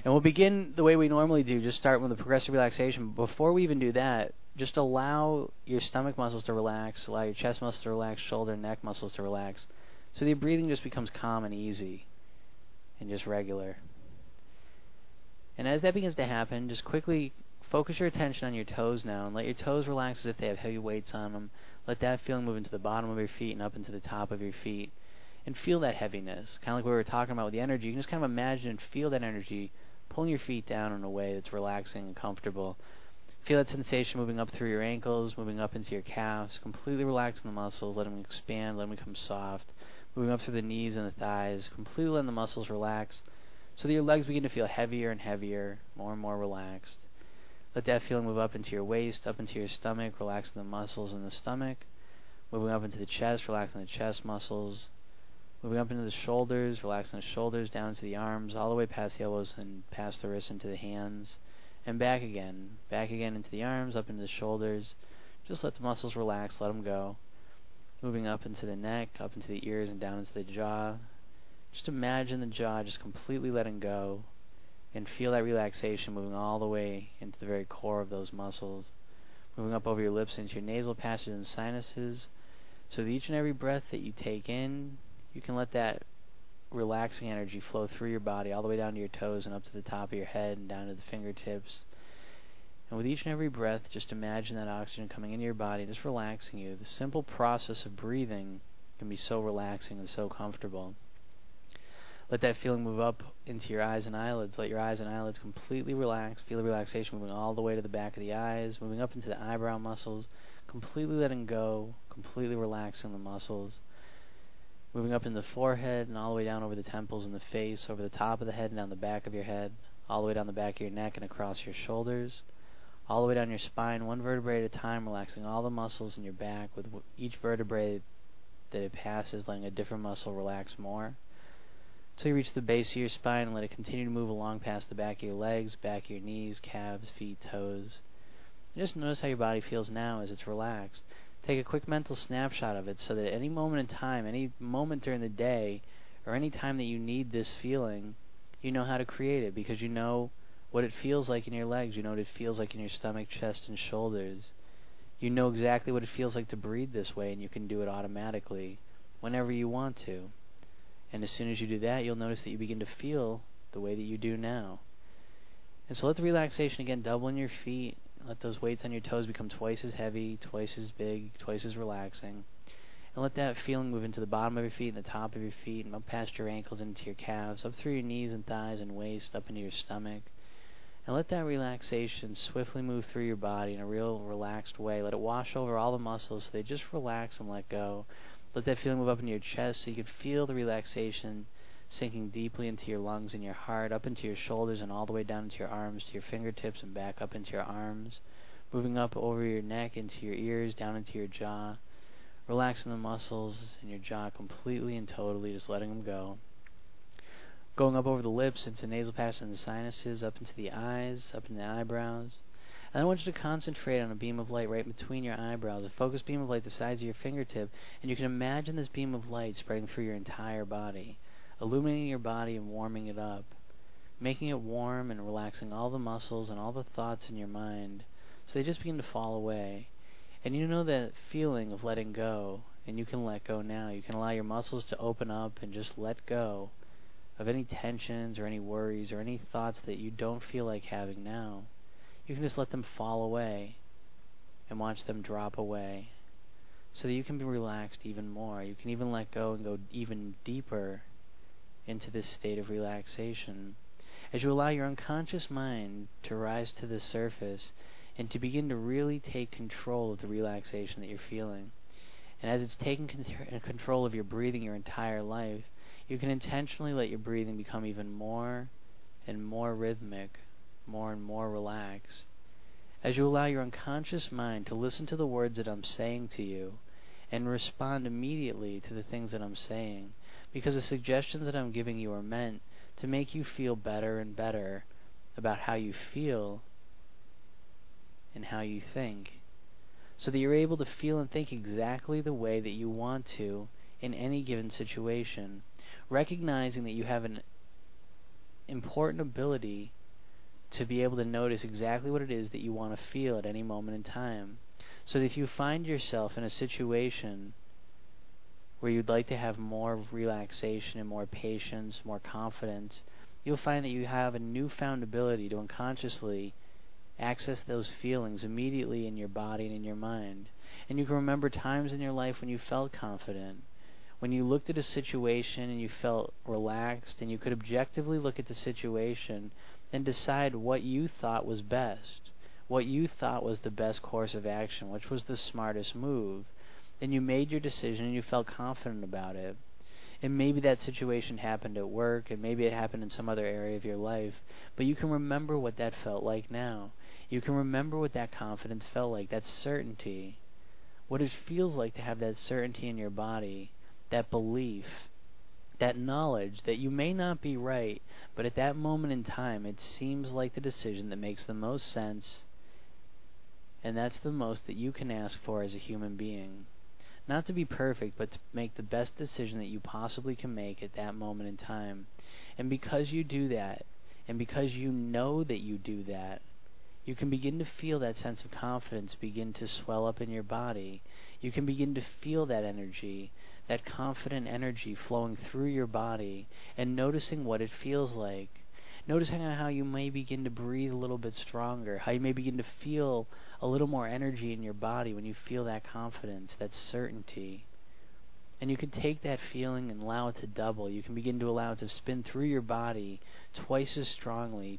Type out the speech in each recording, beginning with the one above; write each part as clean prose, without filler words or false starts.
And we'll begin the way we normally do, just start with the progressive relaxation. Before we even do that, just allow your stomach muscles to relax, allow your chest muscles to relax, shoulder and neck muscles to relax, so your breathing just becomes calm and easy and just regular. And as that begins to happen, just quickly focus your attention on your toes now, and let your toes relax as if they have heavy weights on them. Let that feeling move into the bottom of your feet and up into the top of your feet. And feel that heaviness, kind of like what we were talking about with the energy. You can just kind of imagine and feel that energy pulling your feet down in a way that's relaxing and comfortable. Feel that sensation moving up through your ankles, moving up into your calves, completely relaxing the muscles, letting them expand, letting them become soft, moving up through the knees and the thighs, completely letting the muscles relax, so that your legs begin to feel heavier and heavier, more and more relaxed. Let that feeling move up into your waist, up into your stomach, relaxing the muscles in the stomach, moving up into the chest, relaxing the chest muscles, moving up into the shoulders, relaxing the shoulders down into the arms, all the way past the elbows and past the wrists into the hands, and back again into the arms, up into the shoulders. Just let the muscles relax, let them go. Moving up into the neck, up into the ears, and down into the jaw. Just imagine the jaw just completely letting go, and feel that relaxation moving all the way into the very core of those muscles. Moving up over your lips into your nasal passages and sinuses. So with each and every breath that you take in, you can let that relaxing energy flow through your body all the way down to your toes and up to the top of your head and down to the fingertips. And with each and every breath, just imagine that oxygen coming into your body, just relaxing you. The simple process of breathing can be so relaxing and so comfortable. Let that feeling move up into your eyes and eyelids. Let your eyes and eyelids completely relax. Feel the relaxation moving all the way to the back of the eyes, moving up into the eyebrow muscles, completely letting go, completely relaxing the muscles. Moving up into the forehead and all the way down over the temples and the face, over the top of the head and down the back of your head, all the way down the back of your neck and across your shoulders, all the way down your spine, one vertebrae at a time, relaxing all the muscles in your back, with each vertebrae that it passes, letting a different muscle relax more, until you reach the base of your spine and let it continue to move along past the back of your legs, back of your knees, calves, feet, toes. And just notice how your body feels now as it's relaxed. Take a quick mental snapshot of it so that at any moment in time, any moment during the day, or any time that you need this feeling, you know how to create it, because you know what it feels like in your legs. You know what it feels like in your stomach, chest, and shoulders. You know exactly what it feels like to breathe this way, and you can do it automatically whenever you want to. And as soon as you do that, you'll notice that you begin to feel the way that you do now. And so let the relaxation again double in your feet. Let those weights on your toes become twice as heavy, twice as big, twice as relaxing. And let that feeling move into the bottom of your feet and the top of your feet, and up past your ankles into your calves, up through your knees and thighs and waist, up into your stomach. And let that relaxation swiftly move through your body in a real relaxed way. Let it wash over all the muscles so they just relax and let go. Let that feeling move up into your chest so you can feel the relaxation sinking deeply into your lungs and your heart, up into your shoulders and all the way down into your arms, to your fingertips and back up into your arms, moving up over your neck, into your ears, down into your jaw, relaxing the muscles in your jaw completely and totally, just letting them go. Going up over the lips, into nasal passages and sinuses, up into the eyes, up into the eyebrows. And I want you to concentrate on a beam of light right between your eyebrows, a focused beam of light the size of your fingertip, and you can imagine this beam of light spreading through your entire body, illuminating your body and warming it up, making it warm and relaxing all the muscles and all the thoughts in your mind, so they just begin to fall away. And you know that feeling of letting go, and you can let go now. You can allow your muscles to open up and just let go of any tensions or any worries or any thoughts that you don't feel like having now. You can just let them fall away and watch them drop away, so that you can be relaxed even more. You can even let go and go even deeper into this state of relaxation, as you allow your unconscious mind to rise to the surface and to begin to really take control of the relaxation that you're feeling. And as it's taking control of your breathing your entire life, you can intentionally let your breathing become even more and more rhythmic, more and more relaxed, as you allow your unconscious mind to listen to the words that I'm saying to you and respond immediately to the things that I'm saying, because the suggestions that I'm giving you are meant to make you feel better and better about how you feel and how you think, so that you're able to feel and think exactly the way that you want to in any given situation, recognizing that you have an important ability to be able to notice exactly what it is that you want to feel at any moment in time. So that if you find yourself in a situation where you'd like to have more relaxation and more patience, more confidence, you'll find that you have a newfound ability to unconsciously access those feelings immediately in your body and in your mind. And you can remember times in your life when you felt confident, when you looked at a situation and you felt relaxed, and you could objectively look at the situation and decide what you thought was best, what you thought was the best course of action, which was the smartest move. And you made your decision and you felt confident about it. And maybe that situation happened at work, and maybe it happened in some other area of your life, but you can remember what that felt like now. You can remember what that confidence felt like, that certainty, what it feels like to have that certainty in your body, that belief, that knowledge that you may not be right, but at that moment in time it seems like the decision that makes the most sense, and that's the most that you can ask for as a human being. Not to be perfect, but to make the best decision that you possibly can make at that moment in time. And because you do that, and because you know that you do that, you can begin to feel that sense of confidence begin to swell up in your body. You can begin to feel that energy, that confident energy flowing through your body, and noticing what it feels like. Noticing how you may begin to breathe a little bit stronger, how you may begin to feel a little more energy in your body when you feel that confidence, that certainty. And you can take that feeling and allow it to double. You can begin to allow it to spin through your body twice as strongly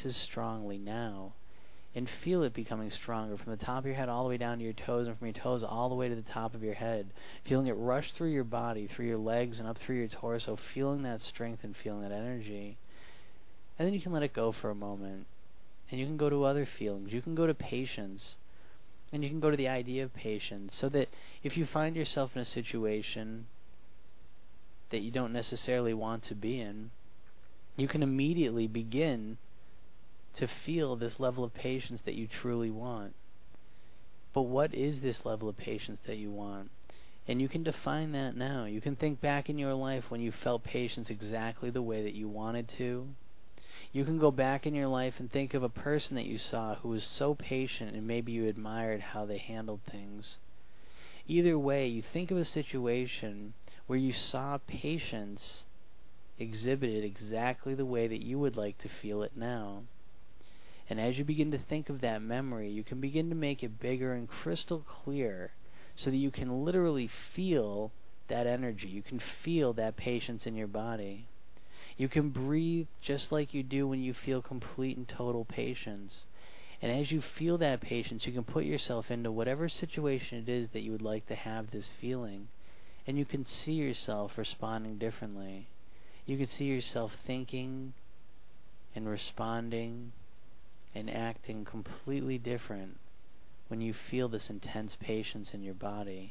now, and feel it becoming stronger from the top of your head all the way down to your toes, and from your toes all the way to the top of your head, feeling it rush through your body, through your legs and up through your torso, feeling that strength and feeling that energy. And then you can let it go for a moment, and you can go to other feelings. You can go to patience, and you can go to the idea of patience, so that if you find yourself in a situation that you don't necessarily want to be in, you can immediately begin to feel this level of patience that you truly want. But what is this level of patience that you want? And you can define that now. You can think back in your life when you felt patience exactly the way that you wanted to. You can go back in your life and think of a person that you saw who was so patient, and maybe you admired how they handled things. Either way, you think of a situation where you saw patience exhibited exactly the way that you would like to feel it now. And as you begin to think of that memory, you can begin to make it bigger and crystal clear, so that you can literally feel that energy. You can feel that patience in your body. You can breathe just like you do when you feel complete and total patience. And as you feel that patience, you can put yourself into whatever situation it is that you would like to have this feeling. And you can see yourself responding differently. You can see yourself thinking and responding and acting completely different when you feel this intense patience in your body.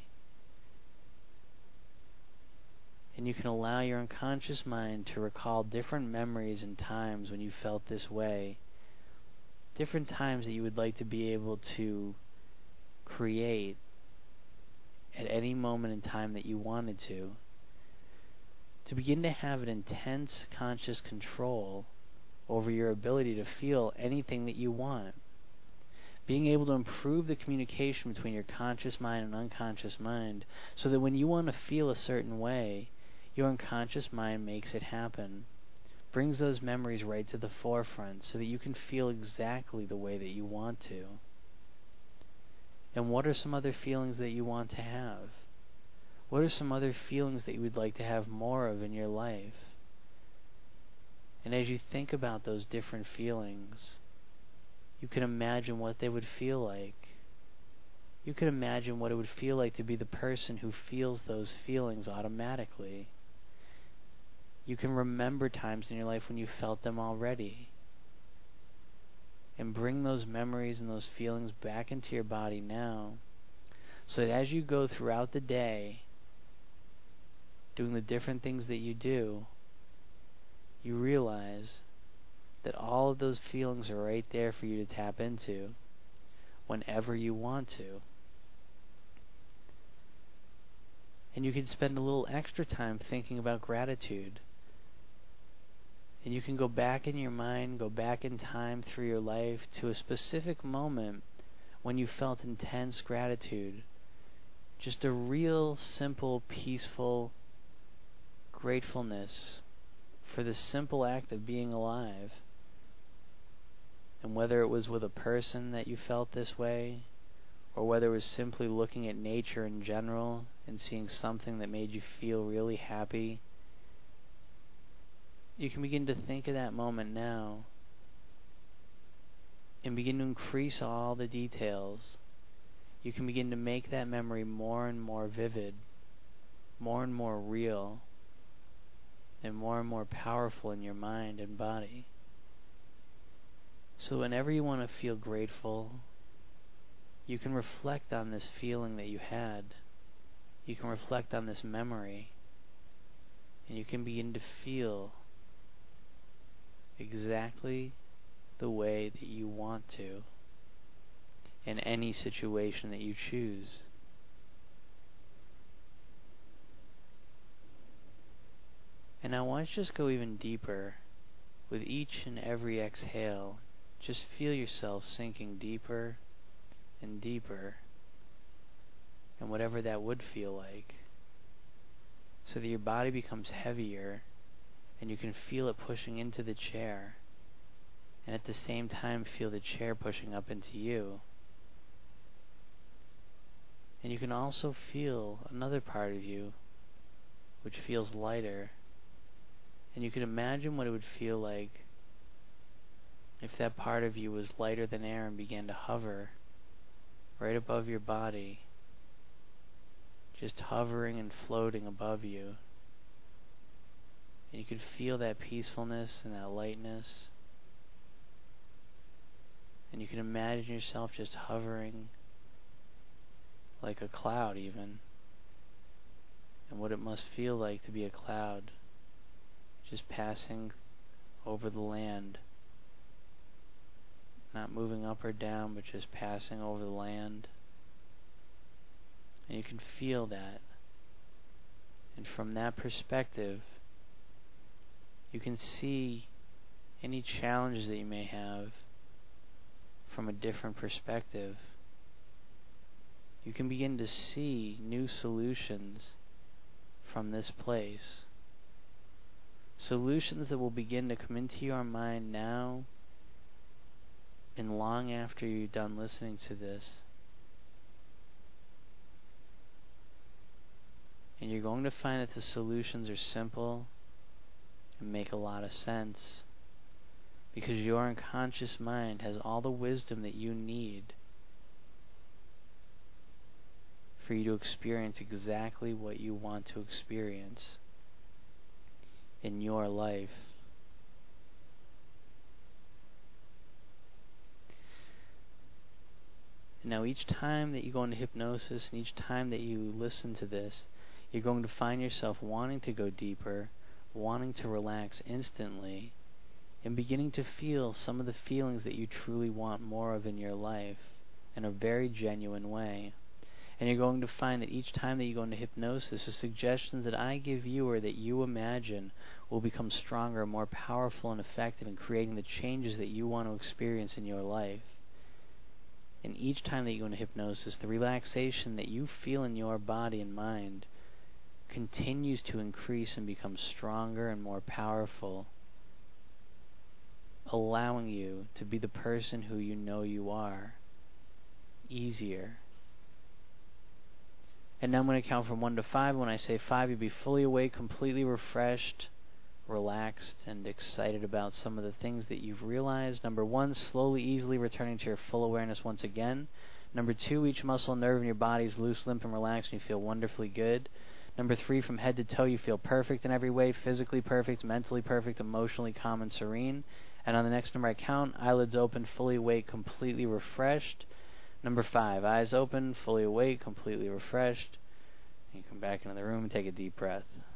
And you can allow your unconscious mind to recall different memories and times when you felt this way, different times that you would like to be able to create at any moment in time that you wanted to begin to have an intense conscious control over your ability to feel anything that you want. Being able to improve the communication between your conscious mind and unconscious mind, so that when you want to feel a certain way, your unconscious mind makes it happen, brings those memories right to the forefront so that you can feel exactly the way that you want to. And what are some other feelings that you want to have? What are some other feelings that you would like to have more of in your life? And as you think about those different feelings, you can imagine what they would feel like. You can imagine what it would feel like to be the person who feels those feelings automatically. You can remember times in your life when you felt them already. And bring those memories and those feelings back into your body now, so that as you go throughout the day, doing the different things that you do, you realize that all of those feelings are right there for you to tap into whenever you want to. And you can spend a little extra time thinking about gratitude And you can go back in your mind, go back in time through your life to a specific moment when you felt intense gratitude. Just a real, simple, peaceful gratefulness for the simple act of being alive. And whether it was with a person that you felt this way, or whether it was simply looking at nature in general and seeing something that made you feel really happy, you can begin to think of that moment now and begin to increase all the details. You can begin to make that memory more and more vivid, more and more real, and more powerful in your mind and body. So whenever you want to feel grateful, you can reflect on this feeling that you had. You can reflect on this memory, and you can begin to feel exactly the way that you want to in any situation that you choose. And now I want you to just go even deeper. With each and every exhale, just feel yourself sinking deeper and deeper, and whatever that would feel like, so that your body becomes heavier and you can feel it pushing into the chair, and at the same time feel the chair pushing up into you. And you can also feel another part of you which feels lighter, and you can imagine what it would feel like if that part of you was lighter than air and began to hover right above your body, just hovering and floating above you. And you could feel that peacefulness and that lightness. And you can imagine yourself just hovering like a cloud even. And what it must feel like to be a cloud, just passing over the land. Not moving up or down, but just passing over the land. And you can feel that. And from that perspective, you can see any challenges that you may have from a different perspective. You can begin to see new solutions from this place. Solutions that will begin to come into your mind now and long after you're done listening to this. And you're going to find that the solutions are simple and make a lot of sense, because your unconscious mind has all the wisdom that you need for you to experience exactly what you want to experience in your life. Now each time that you go into hypnosis and each time that you listen to this, you're going to find yourself wanting to go deeper, wanting to relax instantly, and beginning to feel some of the feelings that you truly want more of in your life in a very genuine way. And you're going to find that each time that you go into hypnosis, the suggestions that I give you or that you imagine will become stronger, more powerful, and effective in creating the changes that you want to experience in your life. And each time that you go into hypnosis, the relaxation that you feel in your body and mind continues to increase and become stronger and more powerful, allowing you to be the person who you know you are, easier. And now I'm going to count from 1 to 5. When I say 5, you'll be fully awake, completely refreshed, relaxed, and excited about some of the things that you've realized. Number 1, slowly, easily returning to your full awareness once again. Number 2, each muscle and nerve in your body is loose, limp, and relaxed, and you feel wonderfully good. Number 3, from head to toe, you feel perfect in every way, physically perfect, mentally perfect, emotionally calm and serene. And on the next number I count, eyelids open, fully awake, completely refreshed. Number 5, eyes open, fully awake, completely refreshed. And you come back into the room and take a deep breath.